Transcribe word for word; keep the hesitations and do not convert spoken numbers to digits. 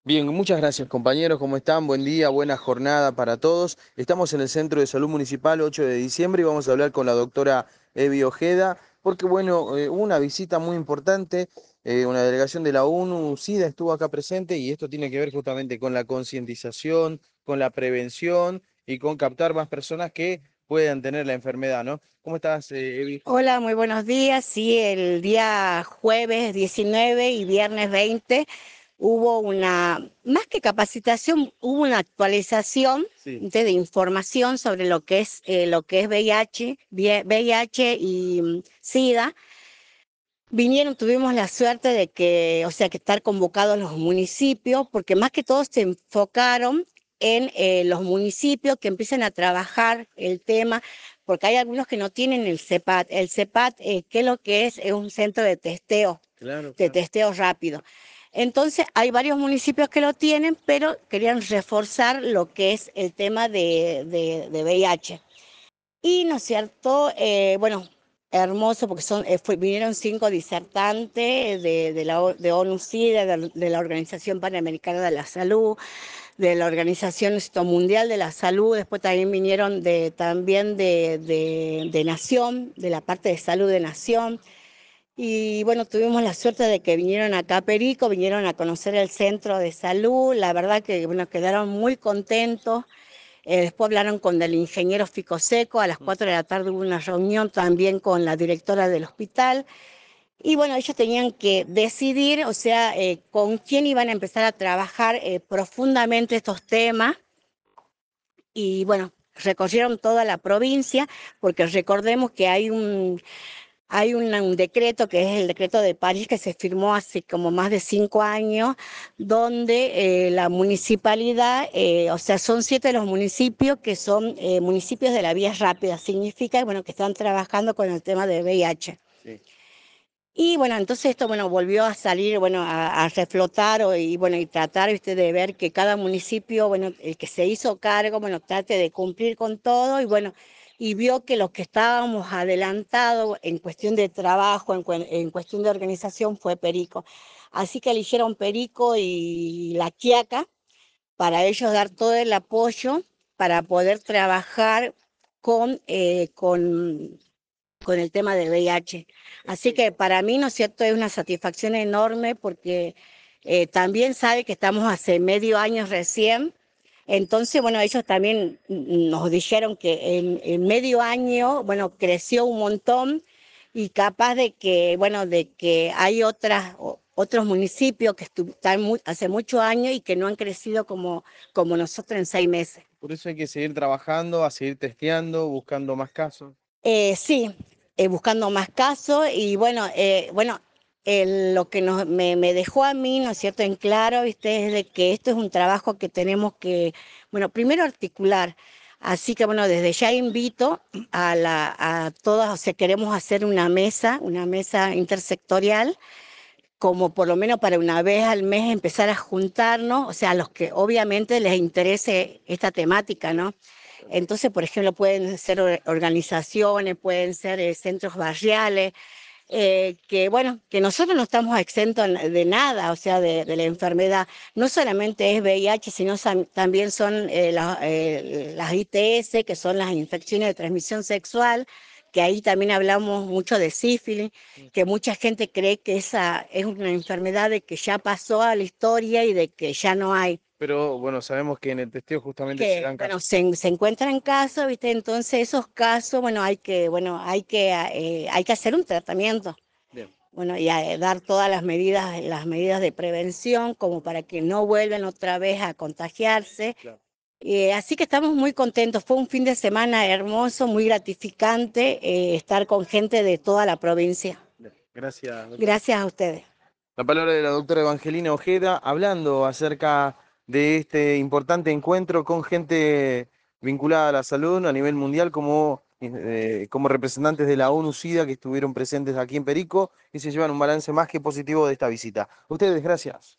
Bien, muchas gracias compañeros, ¿cómo están? Buen día, buena jornada para todos. Estamos en el Centro de Salud Municipal ocho de diciembre y vamos a hablar con la doctora Evi Ojeda, porque bueno, eh, hubo una visita muy importante, eh, una delegación de la ONU, SIDA estuvo acá presente y esto tiene que ver justamente con la concientización, con la prevención y con captar más personas que puedan tener la enfermedad, ¿no? ¿Cómo estás, eh, Evi? Hola, muy buenos días. Sí, el día jueves diecinueve y viernes veinte hubo una, más que capacitación, hubo una actualización Sí. de, de información sobre lo que es, eh, lo que es V I H, V I H y mm, SIDA. Vinieron, tuvimos la suerte de que, o sea, que estar convocados los municipios, porque más que todo se enfocaron en eh, los municipios que empiecen a trabajar el tema, porque hay algunos que no tienen el CEPAT. El CEPAT, eh, ¿qué es lo que es? Es un centro de testeo, Claro, de claro. testeo rápido. Entonces, hay varios municipios que lo tienen, pero querían reforzar lo que es el tema de, de, de V I H. Y, ¿no es cierto? Eh, bueno, hermoso porque son, eh, fue- vinieron cinco disertantes de, de la O- de ONU-SIDA, de, de la Organización Panamericana de la Salud, de la Organización esto, Mundial de la Salud, después también vinieron de, también de, de, de Nación, de la parte de salud de Nación. Y bueno, tuvimos la suerte de que vinieron acá a Perico, vinieron a conocer el centro de salud, la verdad que bueno, quedaron muy contentos. Eh, después hablaron con el ingeniero Ficoseco, a las Mm. cuatro de la tarde hubo una reunión también con la directora del hospital. Y bueno, ellos tenían que decidir, o sea, eh, con quién iban a empezar a trabajar eh, profundamente estos temas. Y bueno, recorrieron toda la provincia, porque recordemos que hay un, hay una- un decreto que es el decreto de París que se firmó hace como más de cinco años, donde eh, la municipalidad, eh, o sea, son siete los municipios que son eh, municipios de la vía rápida. Significa, bueno, que están trabajando con el tema de V I H. Sí. Y bueno, entonces esto, bueno, volvió a salir, bueno, a, a reflotar o- y bueno, y tratar, viste, de ver que cada municipio, bueno, el que se hizo cargo, bueno, trate de cumplir con todo y bueno, y vio que los que estábamos adelantados en cuestión de trabajo, en, cuen- en cuestión de organización, fue Perico. Así que eligieron Perico y La Quiaca para ellos dar todo el apoyo para poder trabajar con, eh, con con el tema del V I H. Así que para mí, ¿no es cierto?, es una satisfacción enorme porque eh, también sabe que estamos hace medio año recién. Entonces, bueno, ellos también nos dijeron que en, en medio año, bueno, creció un montón y capaz de que, bueno, de que hay otras, o- otros municipios que estu- están mu- hace muchos años y que no han crecido como, como nosotros en seis meses. Por eso hay que seguir trabajando, a seguir testeando, buscando más casos. Eh, sí, eh, buscando más casos y bueno, eh, bueno, el- lo que nos, me, me dejó a mí, ¿no es cierto?, en claro, ¿viste?, es de que esto es un trabajo que tenemos que, bueno, primero articular. Así que bueno, desde ya invito a, la, a todas, o sea, queremos hacer una mesa, una mesa intersectorial, como por lo menos para una vez al mes empezar a juntarnos, o sea, a los que obviamente les interese esta temática, ¿no? Entonces, por ejemplo, pueden ser or- organizaciones, pueden ser eh, centros barriales, eh, que bueno, que nosotros no estamos exentos de nada, o sea, de, de la enfermedad. No solamente es V I H, sino sam- también son eh, la- eh, las I T S, que son las infecciones de transmisión sexual, que ahí también hablamos mucho de sífilis, que mucha gente cree que esa es una enfermedad de que ya pasó a la historia y de que ya no hay. Pero bueno, sabemos que en el testeo justamente se Que, dan bueno, casos. se, se encuentran casos, ¿viste? Entonces esos casos, bueno, hay que, bueno, hay que, eh, hay que hacer un tratamiento, Bien, bueno, y eh, dar todas las medidas, las medidas de prevención como para que no vuelvan otra vez a contagiarse. claro. Eh, así que estamos muy contentos. Fue un fin de semana hermoso, muy gratificante eh, estar con gente de toda la provincia. Bien. Gracias, doctor. Gracias a ustedes. La palabra de la doctora Evangelina Ojeda hablando acerca de este importante encuentro con gente vinculada a la salud a nivel mundial como, eh, como representantes de la ONU-SIDA que estuvieron presentes aquí en Perico y se llevan un balance más que positivo de esta visita. Ustedes, gracias.